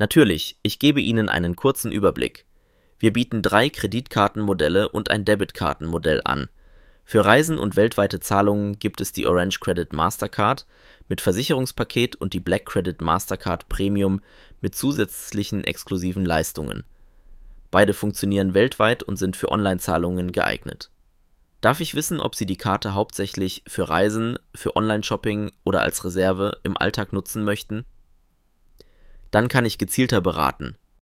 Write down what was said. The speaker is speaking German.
Natürlich, ich gebe Ihnen einen kurzen Überblick. Wir bieten 3 Kreditkartenmodelle und ein Debitkartenmodell an. Für Reisen und weltweite Zahlungen gibt es die Orange Credit Mastercard mit Versicherungspaket und die Black Credit Mastercard Premium mit zusätzlichen exklusiven Leistungen. Beide funktionieren weltweit und sind für Online-Zahlungen geeignet. Darf ich wissen, ob Sie die Karte hauptsächlich für Reisen, für Online-Shopping oder als Reserve im Alltag nutzen möchten? Dann kann ich gezielter beraten.